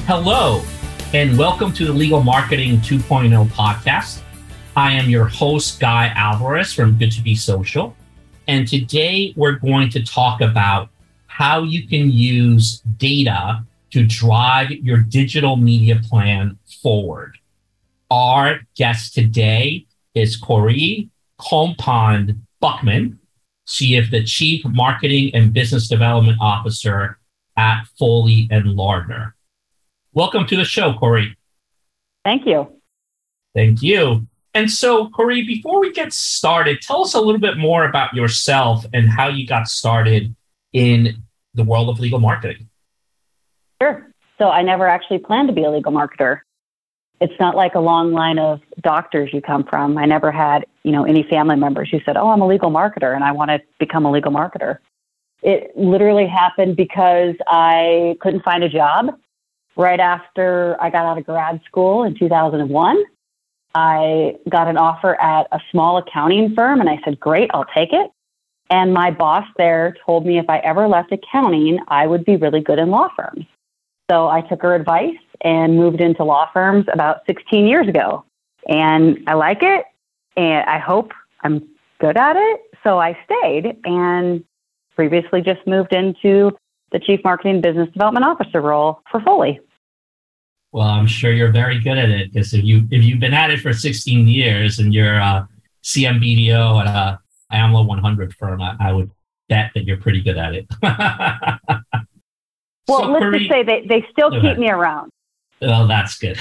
Hello, and welcome to the Legal Marketing 2.0 podcast. I am your host, Guy Alvarez from Good to Be Social. And today we're going to talk about how you can use data to drive your digital media plan forward. Our guest today is Corey Compond Buckman. She is the Chief Marketing and Business Development Officer at Foley and Lardner. Welcome to the show, Corey. Thank you. Thank you. And so, Corey, before we get started, tell us a little bit more about yourself and how you got started in the world of legal marketing. Sure. So I never actually planned to be a legal marketer. It's not like a long line of doctors you come from. I never had, any family members who said, "Oh, I'm a legal marketer and I want to become a legal marketer." It literally happened because I couldn't find a job. Right after I got out of grad school in 2001, I got an offer at a small accounting firm, and I said, "Great, I'll take it." And my boss there told me if I ever left accounting, I would be really good in law firms. So I took her advice and moved into law firms about 16 years ago. And I like it, and I hope I'm good at it. So I stayed and previously just moved into the Chief Marketing Business Development Officer role for Foley. Well, I'm sure you're very good at it, because if you've been at it for 16 years and you're a CMBDO at a AMLO 100 firm, I would bet that you're pretty good at it. Well, so, let's just say they still keep me around. Oh, that's good.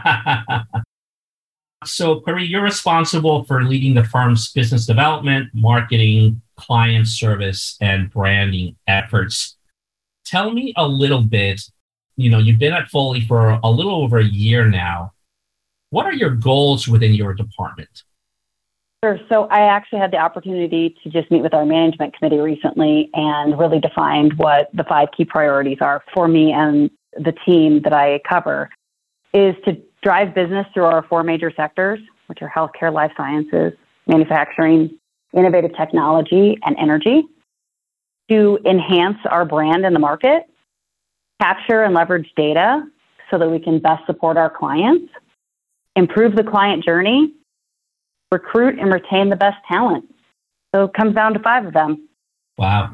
So, Corey, you're responsible for leading the firm's business development, marketing, client service, and branding efforts. Tell me a little bit. You've been at Foley for a little over a year now. What are your goals within your department? Sure. So I actually had the opportunity to just meet with our management committee recently and really defined what the 5 key priorities are for me and the team that I cover, is to drive business through our 4 major sectors, which are healthcare, life sciences, manufacturing, innovative technology, and energy, to enhance our brand in the market, capture and leverage data so that we can best support our clients, improve the client journey, recruit and retain the best talent. So it comes down to 5 of them. Wow.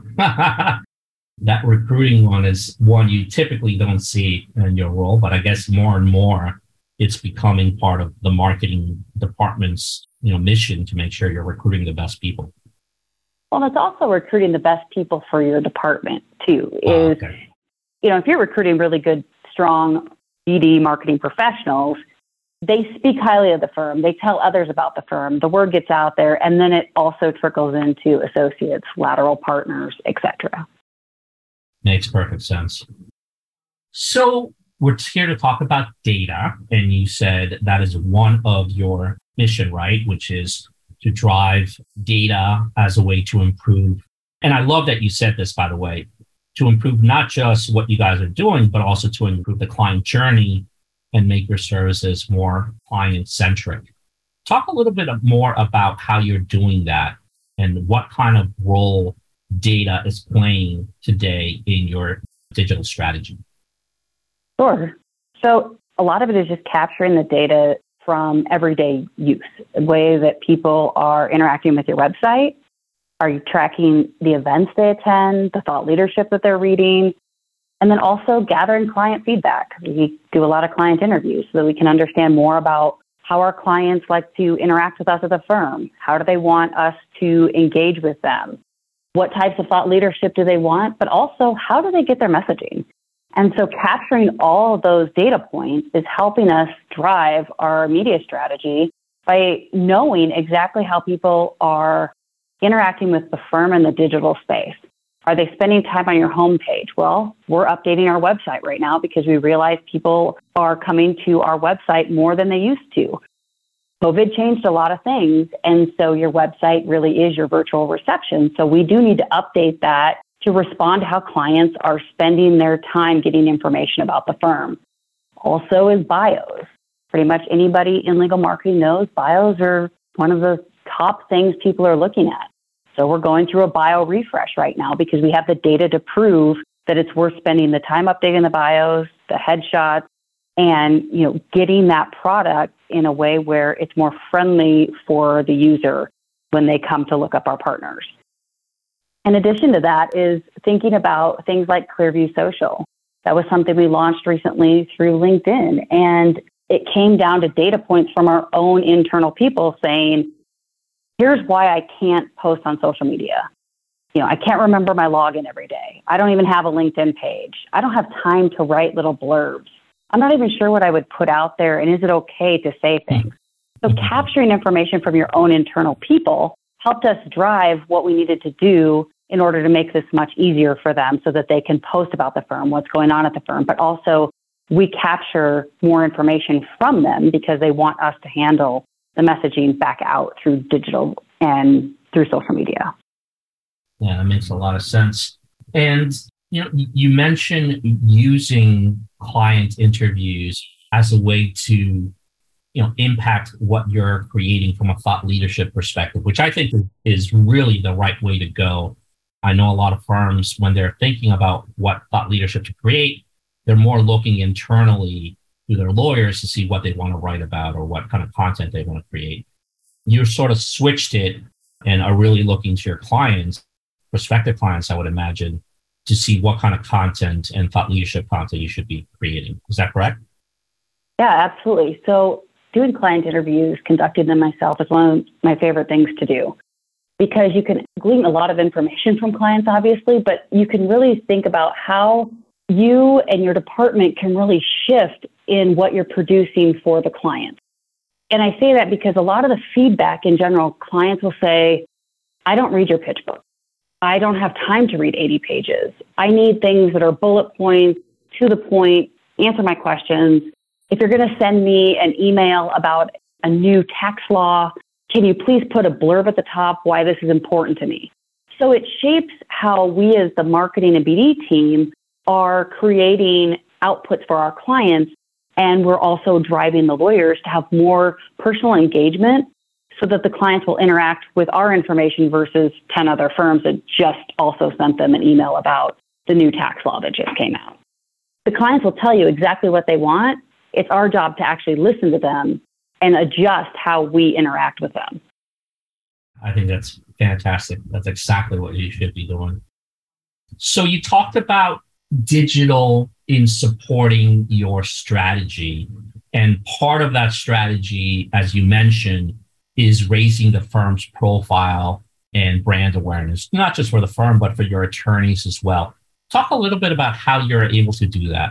That recruiting one is one you typically don't see in your role, but I guess more and more it's becoming part of the marketing department's mission to make sure you're recruiting the best people. Well, it's also recruiting the best people for your department too. Okay. If you're recruiting really good, strong BD marketing professionals, they speak highly of the firm. They tell others about the firm. The word gets out there, and then it also trickles into associates, lateral partners, etc. Makes perfect sense. So we're here to talk about data, and you said that is one of your mission, right? Which is to drive data as a way to improve. And I love that you said this, by the way, to improve not just what you guys are doing, but also to improve the client journey and make your services more client-centric. Talk a little bit more about how you're doing that and what kind of role data is playing today in your digital strategy. Sure. So a lot of it is just capturing the data from everyday use, the way that people are interacting with your website. Are you tracking the events they attend, the thought leadership that they're reading, and then also gathering client feedback? We do a lot of client interviews so that we can understand more about how our clients like to interact with us as a firm. How do they want us to engage with them? What types of thought leadership do they want? But also, how do they get their messaging? And so capturing all of those data points is helping us drive our media strategy by knowing exactly how people are interacting with the firm in the digital space. Are they spending time on your homepage? Well, we're updating our website right now because we realize people are coming to our website more than they used to. COVID changed a lot of things, and so your website really is your virtual reception. So we do need to update that to respond to how clients are spending their time getting information about the firm. Also is bios. Pretty much anybody in legal marketing knows bios are one of the top things people are looking at. So we're going through a bio refresh right now because we have the data to prove that it's worth spending the time updating the bios, the headshots, and, getting that product in a way where it's more friendly for the user when they come to look up our partners. In addition to that is thinking about things like Clearview Social. That was something we launched recently through LinkedIn. And it came down to data points from our own internal people saying, here's why I can't post on social media. I can't remember my login every day. I don't even have a LinkedIn page. I don't have time to write little blurbs. I'm not even sure what I would put out there. And is it okay to say things? So capturing information from your own internal people helped us drive what we needed to do in order to make this much easier for them so that they can post about the firm, what's going on at the firm, but also we capture more information from them because they want us to handle the messaging back out through digital and through social media. Yeah, that makes a lot of sense. And, you mentioned using client interviews as a way to, impact what you're creating from a thought leadership perspective, which I think is really the right way to go. I know a lot of firms, when they're thinking about what thought leadership to create, they're more looking internally to their lawyers to see what they want to write about or what kind of content they want to create. You sort of switched it and are really looking to your clients, prospective clients, I would imagine, to see what kind of content and thought leadership content you should be creating. Is that correct? Yeah, absolutely. So doing client interviews, conducting them myself is one of my favorite things to do because you can glean a lot of information from clients, obviously, but you can really think about how you and your department can really shift in what you're producing for the client. And I say that because a lot of the feedback in general, clients will say, I don't read your pitch book. I don't have time to read 80 pages. I need things that are bullet points, to the point, answer my questions. If you're going to send me an email about a new tax law, can you please put a blurb at the top why this is important to me? So it shapes how we as the marketing and BD team are creating outputs for our clients. And we're also driving the lawyers to have more personal engagement so that the clients will interact with our information versus 10 other firms that just also sent them an email about the new tax law that just came out. The clients will tell you exactly what they want. It's our job to actually listen to them and adjust how we interact with them. I think that's fantastic. That's exactly what you should be doing. So you talked about digital in supporting your strategy. And part of that strategy, as you mentioned, is raising the firm's profile and brand awareness, not just for the firm, but for your attorneys as well. Talk a little bit about how you're able to do that.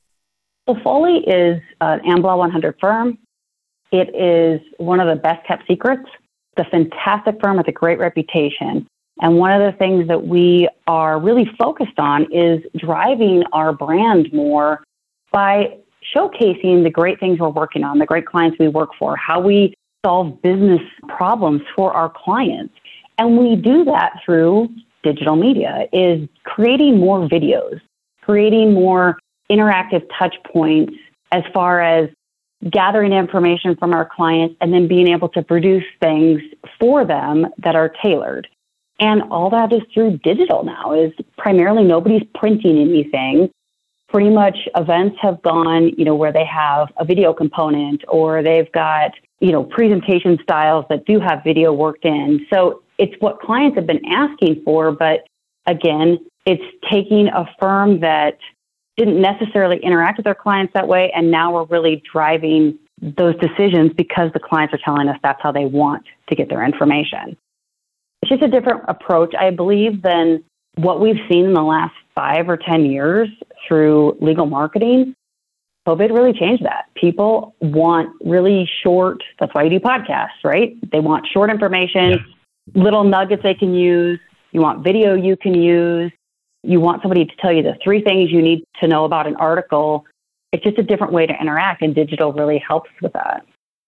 So Foley is an Am Law 100 firm. It is one of the best kept secrets. It's a fantastic firm with a great reputation. And one of the things that we are really focused on is driving our brand more by showcasing the great things we're working on, the great clients we work for, how we solve business problems for our clients. And we do that through digital media, is creating more videos, creating more interactive touch points as far as gathering information from our clients and then being able to produce things for them that are tailored. And all that is through digital now, is primarily nobody's printing anything. Pretty much events have gone, where they have a video component or they've got, presentation styles that do have video worked in. So it's what clients have been asking for. But again, it's taking a firm that didn't necessarily interact with their clients that way. And now we're really driving those decisions because the clients are telling us that's how they want to get their information. It's just a different approach, I believe, than what we've seen in the last 5 or 10 years through legal marketing. COVID really changed that. People want really short, that's why you do podcasts, right? They want short information, little nuggets they can use. You want video you can use. You want somebody to tell you the 3 things you need to know about an article. It's just a different way to interact, and digital really helps with that.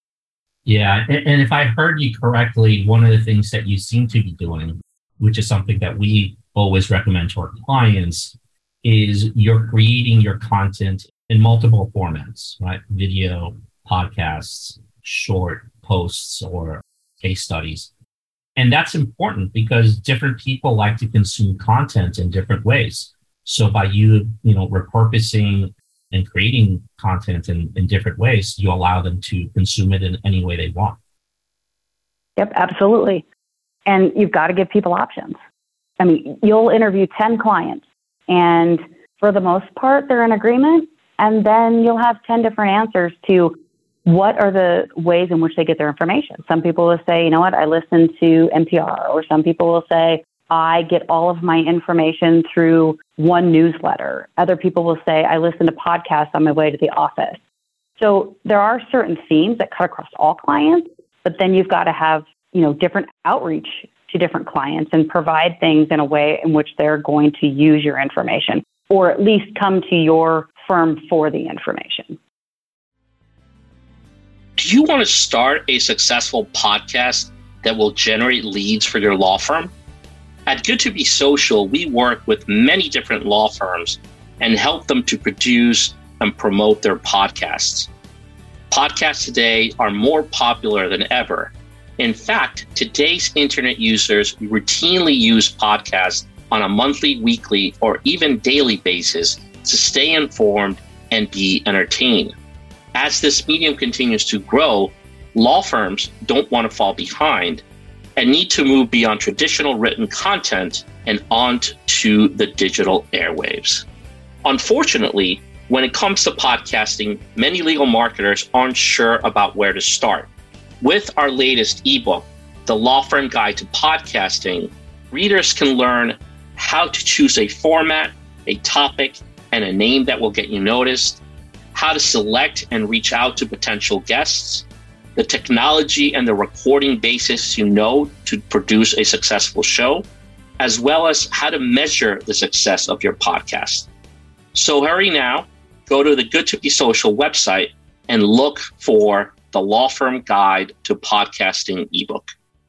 Yeah, and if I heard you correctly, one of the things that you seem to be doing, which is something that we always recommend to our clients, is you're creating your content in multiple formats, right? Video, podcasts, short posts, or case studies. And that's important because different people like to consume content in different ways. So by you, repurposing and creating content in different ways, you allow them to consume it in any way they want. Yep, absolutely. And you've got to give people options. I mean, you'll interview 10 clients, and for the most part, they're in agreement. And then you'll have 10 different answers to what are the ways in which they get their information. Some people will say, you know what, I listen to NPR, or some people will say, I get all of my information through one newsletter. Other people will say, I listen to podcasts on my way to the office. So there are certain themes that cut across all clients, but then you've got to have, different outreach to different clients and provide things in a way in which they're going to use your information, or at least come to your firm for the information. Do you want to start a successful podcast that will generate leads for your law firm? At Good to Be Social, we work with many different law firms and help them to produce and promote their podcasts. Podcasts today are more popular than ever. In fact, today's internet users routinely use podcasts on a monthly, weekly, or even daily basis to stay informed and be entertained. As this medium continues to grow, law firms don't want to fall behind and need to move beyond traditional written content and onto the digital airwaves. Unfortunately, when it comes to podcasting, many legal marketers aren't sure about where to start. With our latest ebook, The Law Firm Guide to Podcasting, readers can learn how to choose a format, a topic, and a name that will get you noticed, how to select and reach out to potential guests, the technology and the recording basis to produce a successful show, as well as how to measure the success of your podcast. So hurry now, go to the Good to Be Social website and look for the Law Firm Guide to Podcasting ebook.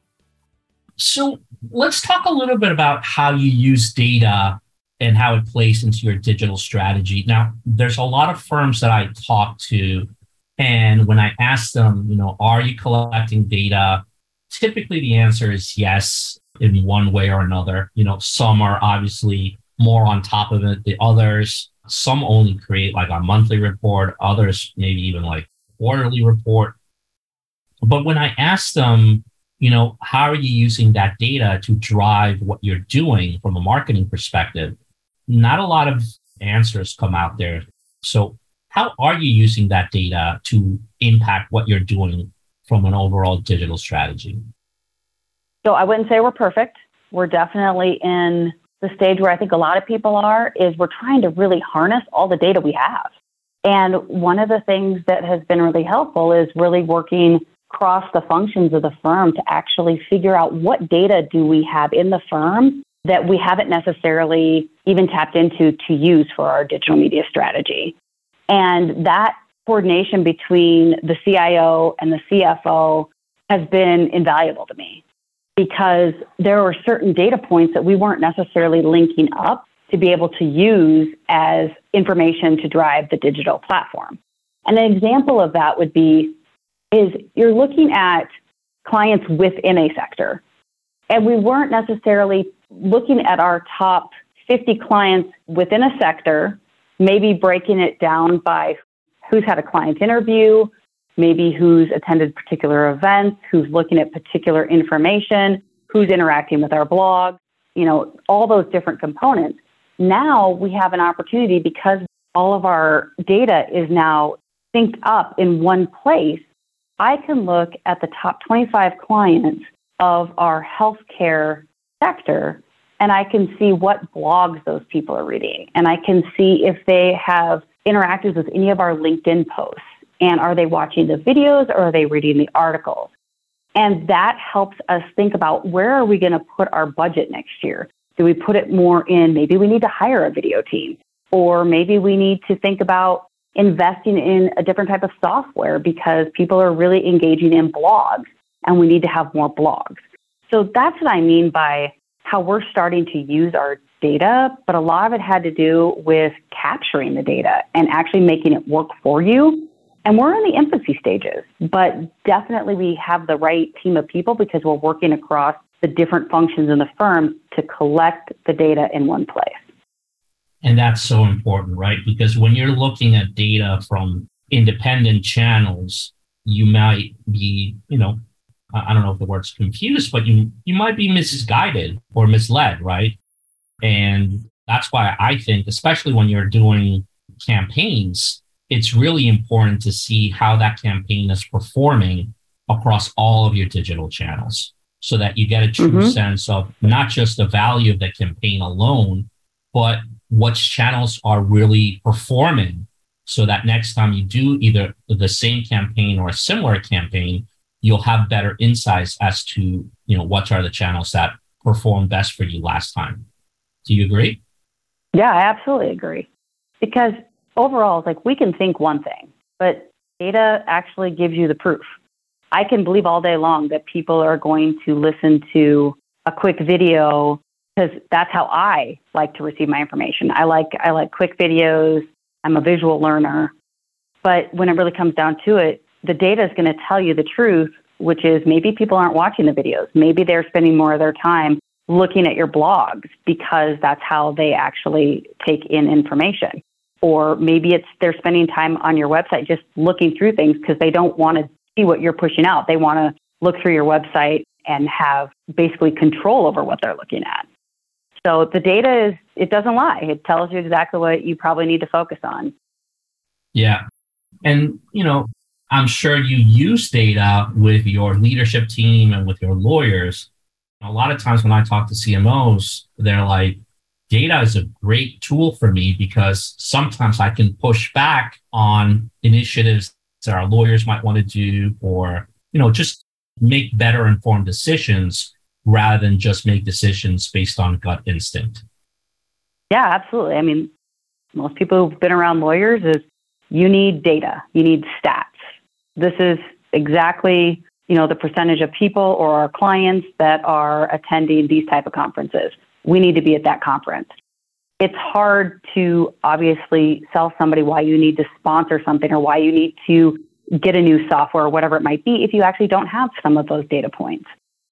So let's talk a little bit about how you use data and how it plays into your digital strategy. Now, there's a lot of firms that I talk to, and when I ask them, are you collecting data? Typically, the answer is yes, in one way or another. Some are obviously more on top of it than others. Some only create like a monthly report, others maybe even like quarterly report. But when I ask them, how are you using that data to drive what you're doing from a marketing perspective? Not a lot of answers come out there. So how are you using that data to impact what you're doing from an overall digital strategy? So I wouldn't say we're perfect. We're definitely in the stage where I think a lot of people are, is we're trying to really harness all the data we have. And one of the things that has been really helpful is really working across the functions of the firm to actually figure out what data do we have in the firm that we haven't necessarily even tapped into to use for our digital media strategy. And that coordination between the CIO and the CFO has been invaluable to me, because there were certain data points that we weren't necessarily linking up to be able to use as information to drive the digital platform. And an example of that would be, is you're looking at clients within a sector, and we weren't necessarily looking at our top 50 clients within a sector, maybe breaking it down by who's had a client interview, maybe who's attended particular events, who's looking at particular information, who's interacting with our blog, all those different components. Now we have an opportunity, because all of our data is now synced up in one place. I can look at the top 25 clients of our healthcare sector, and I can see what blogs those people are reading. And I can see if they have interacted with any of our LinkedIn posts. And are they watching the videos, or are they reading the articles? And that helps us think about, where are we going to put our budget next year? Do we put it more in, maybe we need to hire a video team, or maybe we need to think about investing in a different type of software because people are really engaging in blogs and we need to have more blogs. So that's what I mean by how we're starting to use our data, but a lot of it had to do with capturing the data and actually making it work for you. And we're in the infancy stages, but definitely we have the right team of people, because we're working across the different functions in the firm to collect the data in one place. And that's so important, right? Because when you're looking at data from independent channels, you might be, I don't know if the word's confused, but you might be misguided or misled, right? And that's why I think, especially when you're doing campaigns, it's really important to see how that campaign is performing across all of your digital channels so that you get a true sense of not just the value of the campaign alone, but which channels are really performing so that next time you do either the same campaign or a similar campaign, you'll have better insights as to, what are the channels that performed best for you last time. Do you agree? Yeah, I absolutely agree. Because overall, it's like we can think one thing, but data actually gives you the proof. I can believe all day long that people are going to listen to a quick video because that's how I like to receive my information. I like quick videos. I'm a visual learner. But when it really comes down to it, the data is going to tell you the truth, which is maybe people aren't watching the videos. Maybe they're spending more of their time looking at your blogs because that's how they actually take in information. Or maybe they're spending time on your website just looking through things because they don't want to see what you're pushing out. They want to look through your website and have basically control over what they're looking at. So the data it doesn't lie. It tells you exactly what you probably need to focus on. Yeah. And, I'm sure you use data with your leadership team and with your lawyers. A lot of times when I talk to CMOs, they're like, data is a great tool for me because sometimes I can push back on initiatives that our lawyers might want to do or, just make better informed decisions rather than just make decisions based on gut instinct. Yeah, absolutely. I mean, most people who've been around lawyers is you need data, you need stats. This is exactly, the percentage of people or our clients that are attending these type of conferences. We need to be at that conference. It's hard to obviously sell somebody why you need to sponsor something or why you need to get a new software or whatever it might be if you actually don't have some of those data points.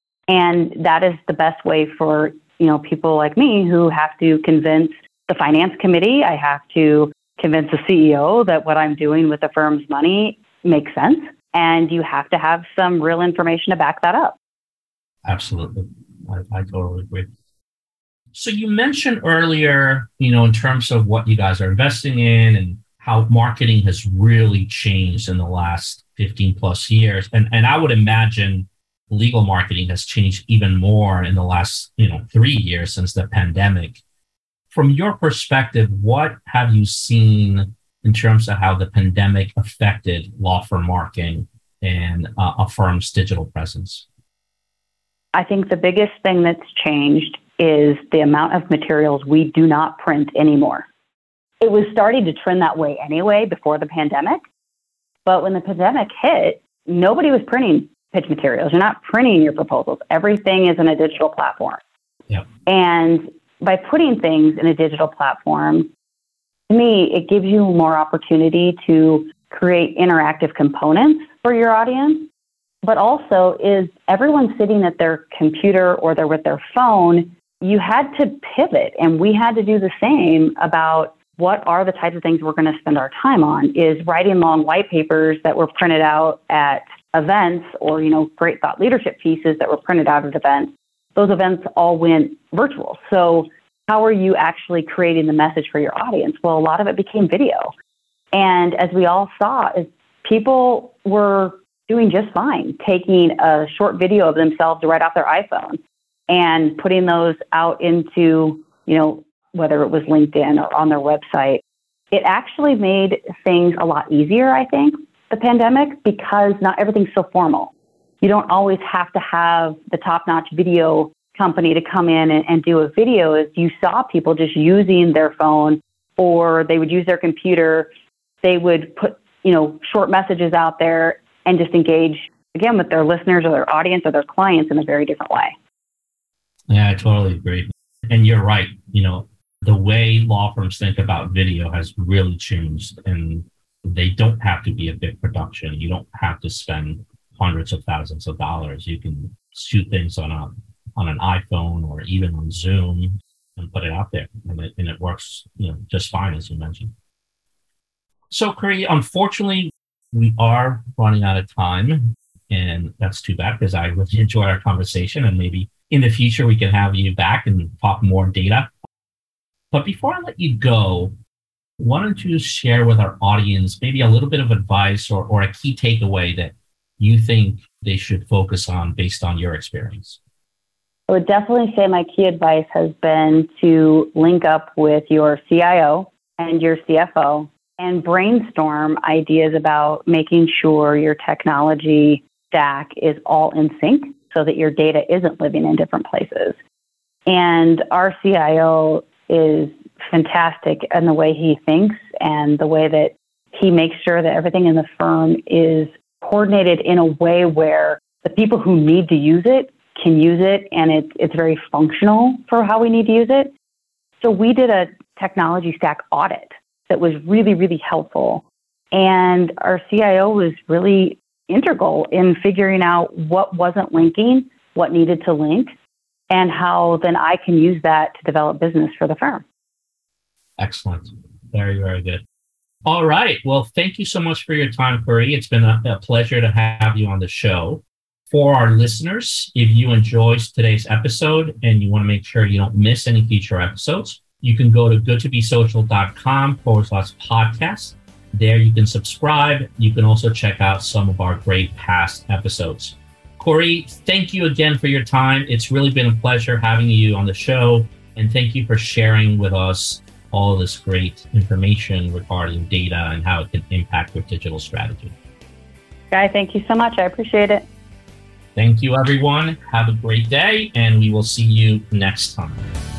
And that is the best way for, people like me who have to convince the finance committee. I have to convince the CEO that what I'm doing with the firm's money makes sense. And you have to have some real information to back that up. Absolutely. I totally agree. So you mentioned earlier, in terms of what you guys are investing in and how marketing has really changed in the last 15 plus years. And I would imagine legal marketing has changed even more in the last, 3 years since the pandemic. From your perspective, what have you seen in terms of how the pandemic affected law firm marketing and a firm's digital presence? I think the biggest thing that's changed is the amount of materials we do not print anymore. It was starting to trend that way anyway before the pandemic. But when the pandemic hit, nobody was printing pitch materials. You're not printing your proposals. Everything is in a digital platform. Yep. And by putting things in a digital platform, to me, it gives you more opportunity to create interactive components for your audience. But also is everyone sitting at their computer or they're with their phone, you had to pivot, and we had to do the same about what are the types of things we're going to spend our time on. Is writing long white papers that were printed out at events or, great thought leadership pieces that were printed out at events. Those events all went virtual. So how are you actually creating the message for your audience? Well, a lot of it became video. And as we all saw, is people were doing just fine, taking a short video of themselves right off their iPhone and putting those out into, whether it was LinkedIn or on their website. It actually made things a lot easier, I think, the pandemic, because not everything's so formal. You don't always have to have the top-notch video company to come in and do a video. As you saw people just using their phone, or they would use their computer, they would put, short messages out there and just engage, again, with their listeners or their audience or their clients in a very different way. Yeah, I totally agree. And you're right. The way law firms think about video has really changed, and they don't have to be a big production. You don't have to spend hundreds of thousands of dollars. You can shoot things on an iPhone or even on Zoom. and put it out there. And it works, just fine, as you mentioned. So, Corey, unfortunately, we are running out of time, and that's too bad because I really enjoyed our conversation, and maybe in the future we can have you back and talk more data. But before I let you go, why don't you share with our audience maybe a little bit of advice or a key takeaway that you think they should focus on based on your experience? I would definitely say my key advice has been to link up with your CIO and your CFO and brainstorm ideas about making sure your technology stack is all in sync so that your data isn't living in different places. And our CIO is fantastic in the way he thinks and the way that he makes sure that everything in the firm is coordinated in a way where the people who need to use it can use it, and it's very functional for how we need to use it. So we did a technology stack audit that was really, really helpful. And our CIO was really integral in figuring out what wasn't linking, what needed to link, and how then I can use that to develop business for the firm. Excellent. Very, very good. All right. Well, thank you so much for your time, Corey. It's been a pleasure to have you on the show. For our listeners, if you enjoyed today's episode and you want to make sure you don't miss any future episodes, you can go to goodtobesocial.com/podcast. There you can subscribe. You can also check out some of our great past episodes. Corey, thank you again for your time. It's really been a pleasure having you on the show. And thank you for sharing with us all this great information regarding data and how it can impact your digital strategy. Guy, thank you so much. I appreciate it. Thank you, everyone. Have a great day, and we will see you next time.